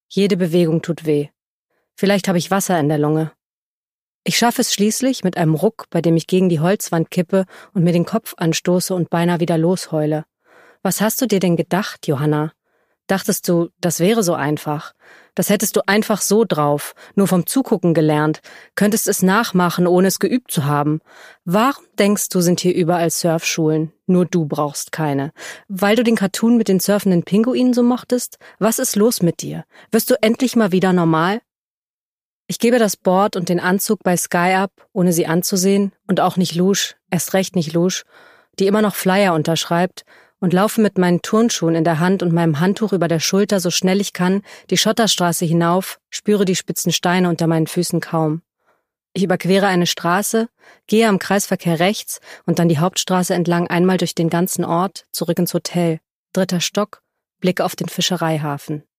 Jede Bewegung tut weh. Vielleicht habe ich Wasser in der Lunge. Ich schaffe es schließlich mit einem Ruck, bei dem ich gegen die Holzwand kippe und mir den Kopf anstoße und beinahe wieder losheule. Was hast du dir denn gedacht, Johanna? Dachtest du, das wäre so einfach? Das hättest du einfach so drauf, nur vom Zugucken gelernt, könntest es nachmachen, ohne es geübt zu haben. Warum denkst du, sind hier überall Surfschulen? Nur du brauchst keine. Weil du den Cartoon mit den surfenden Pinguinen so mochtest? Was ist los mit dir? Wirst du endlich mal wieder normal? Ich gebe das Board und den Anzug bei Sky ab, ohne sie anzusehen, und auch nicht Lusch, erst recht nicht Lusch, die immer noch Flyer unterschreibt, und laufe mit meinen Turnschuhen in der Hand und meinem Handtuch über der Schulter so schnell ich kann, die Schotterstraße hinauf, spüre die spitzen Steine unter meinen Füßen kaum. Ich überquere eine Straße, gehe am Kreisverkehr rechts und dann die Hauptstraße entlang einmal durch den ganzen Ort, zurück ins Hotel, 3. Stock, blicke auf den Fischereihafen.